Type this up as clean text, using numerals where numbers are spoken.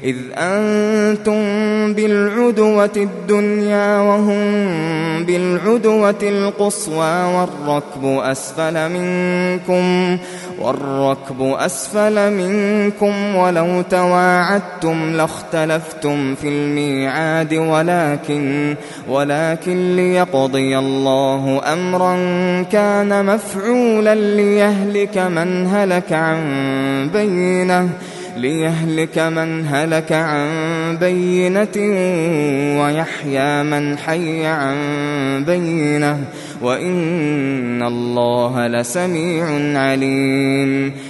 إذ أنتم بالعدوة الدنيا وهم بالعدوة القصوى والركب أسفل منكم ولو تواعدتم لاختلفتم في الميعاد ولكن ليقضي الله أمرا كان مفعولا ليهلك من هلك عن بينة ويحيى من حي عن بينة وإن الله لسميع عليم